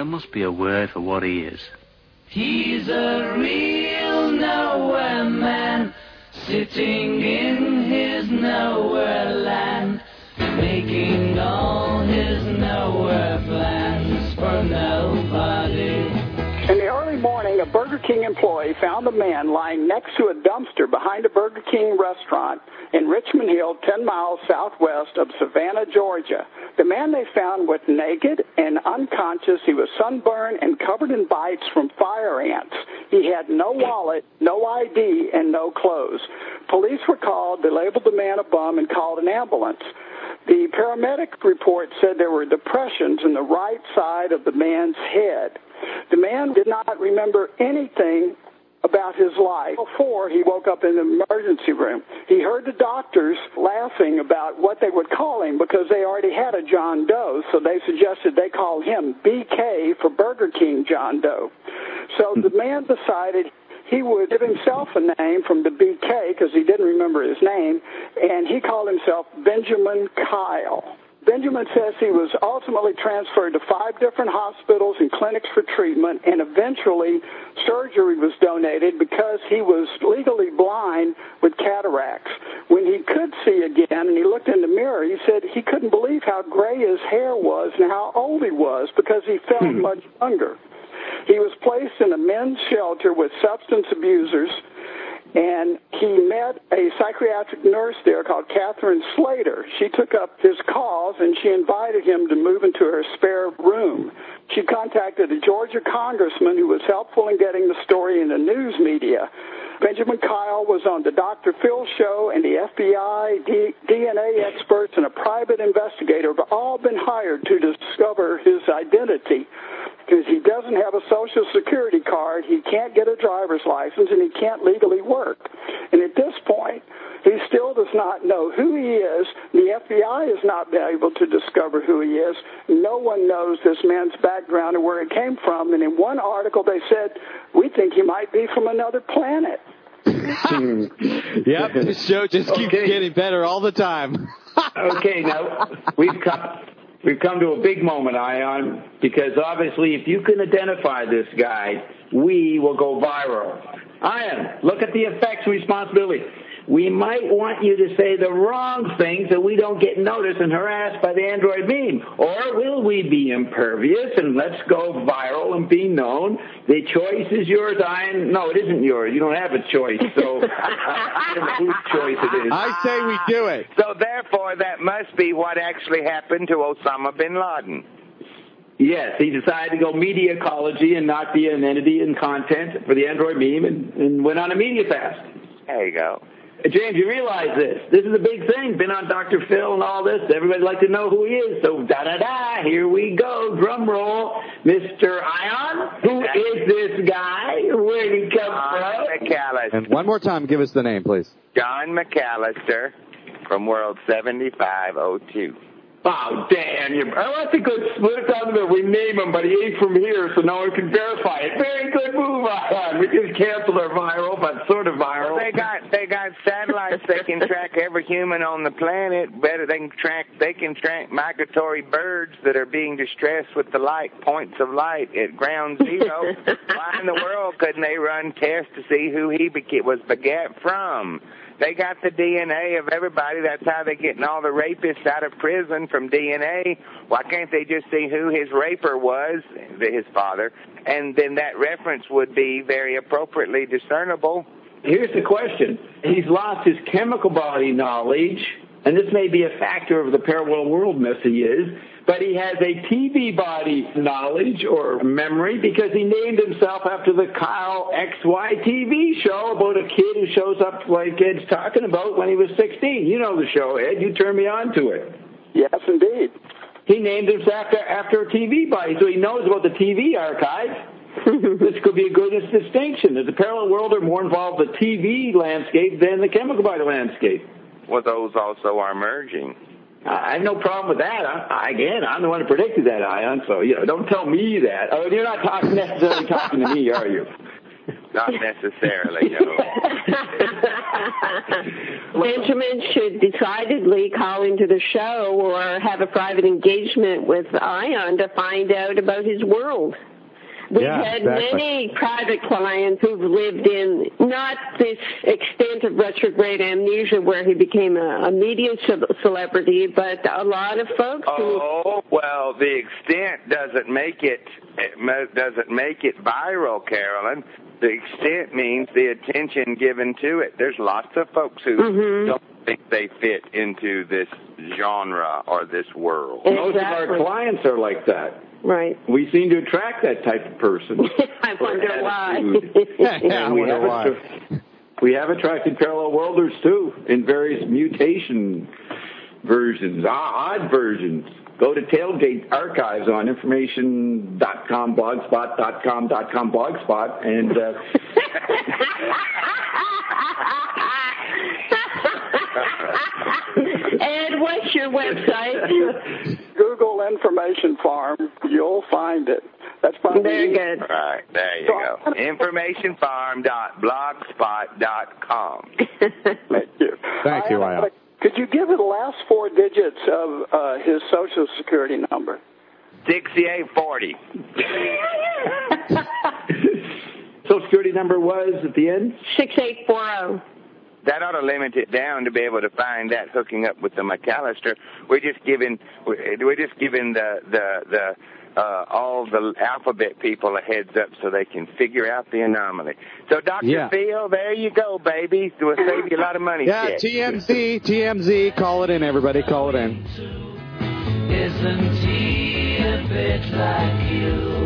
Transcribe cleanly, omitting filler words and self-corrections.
there must be a word for what he is. He's a real nowhere man, sitting in his nowhere land, making all his nowhere plans for nobody. In the early morning, a Burger King employee found a man lying next to a dumpster behind a Burger King restaurant in Richmond Hill, 10 miles southwest of Savannah, Georgia. The man they found was naked and unconscious. He was sunburned and covered in bites from fire ants. He had no wallet, no ID, and no clothes. Police were called. They labeled the man a bum and called an ambulance. The paramedic report said there were depressions in the right side of the man's head. The man did not remember anything about his life before he woke up in the emergency room. He heard the doctors laughing about what they would call him because they already had a John Doe, so they suggested they call him BK for Burger King John Doe. So the man decided he would give himself a name from the BK because he didn't remember his name, and he called himself Benjamin Kyle. Benjamin says he was ultimately transferred to 5 different hospitals and clinics for treatment, and eventually surgery was donated because he was legally blind with cataracts. When he could see again and he looked in the mirror, he said he couldn't believe how gray his hair was and how old he was because he felt much younger. He was placed in a men's shelter with substance abusers, and he met a psychiatric nurse there called Catherine Slater. She took up his cause, and she invited him to move into her spare room. She contacted a Georgia congressman who was helpful in getting the story in the news media. Benjamin Kyle was on the Dr. Phil show, and the FBI, DNA experts, and a private investigator have all been hired to discover his identity. Because he doesn't have a Social Security card, he can't get a driver's license, and he can't legally work. And at this point, he still does not know who he is. The FBI has not been able to discover who he is. No one knows this man's background and where it came from. And in one article, they said, we think he might be from another planet. Yep, the show just keeps getting better all the time. Okay, now we've come to a big moment, Ion, because obviously if you can identify this guy, we will go viral. Ion, look at the effects and responsibility. We might want you to say the wrong thing so we don't get noticed and harassed by the Android meme. Or will we be impervious and let's go viral and be known? The choice is yours, Ion. No, it isn't yours. You don't have a choice. So I don't know whose choice it is. I say we do it. So therefore, that must be what actually happened to Osama bin Laden. Yes, he decided to go media ecology and not be an entity in content for the Android meme and went on a media fast. There you go. James, you realize this. This is a big thing. Been on Dr. Phil and all this. Everybody'd like to know who he is. So, da-da-da, here we go. Drum roll. Mr. Ion, who is this guy? Where did he come from? McAllister. And one more time, give us the name, please. John McAllister from World 7502. Oh, damn. That's a good split down the middle. We name him, but he ain't from here, so no one can verify it. Very good move, Ion. We just canceled our viral, but sort of viral. Well, they got satellites that can track every human on the planet. Better they can track migratory birds that are being distressed with the light points of light at ground zero. Why in the world couldn't they run tests to see who he was begat from? They got the DNA of everybody. That's how they're getting all the rapists out of prison, from DNA. Why can't they just see who his raper was, his father, and then that reference would be very appropriately discernible? Here's the question. He's lost his chemical body knowledge, and this may be a factor of the parallel world mess he is, but he has a TV body knowledge or memory because he named himself after the Kyle XY TV show about a kid who shows up like Ed's talking about when he was 16. You know the show, Ed. You turned me on to it. Yes, indeed. He named himself after a TV body, so he knows about the TV archive. This could be a good distinction. There's a parallel world are more involved in the TV landscape than the chemical body landscape. Well, those also are merging. I have no problem with that. I'm the one who predicted that, Ion, so, don't tell me that. Oh, you're not necessarily talking to me, are you? not necessarily, no. Benjamin should decidedly call into the show or have a private engagement with Ion to find out about his world. We've had many private clients who've lived in not this extent of retrograde amnesia where he became a media celebrity, but a lot of folks who... Oh, well, the extent doesn't make it viral, Carolyn. The extent means the attention given to it. There's lots of folks who don't think they fit into this genre or this world. Exactly. Most of our clients are like that. Right. We seem to attract that type of person. I wonder why. We have attracted parallel worlders, too, in various mutation versions, odd versions. Go to Tailgate Archives on information.com, blogspot.com, blogspot, and... Ed, what's your website? Google Information Farm. You'll find it. That's probably very good. All right, there you go. Informationfarm.blogspot.com. Thank you. Thank you, Ion. Could you give me the last 4 digits of his Social Security number? 6840. Social Security number was at the end? 6840. That ought to limit it down to be able to find that hooking up with the McAllister. We're just giving the all the alphabet people a heads up so they can figure out the anomaly. So, Dr. Phil, there you go, baby. We'll save you a lot of money. Yeah, TMZ. Call it in, everybody. Call it in. Isn't he a bit like you?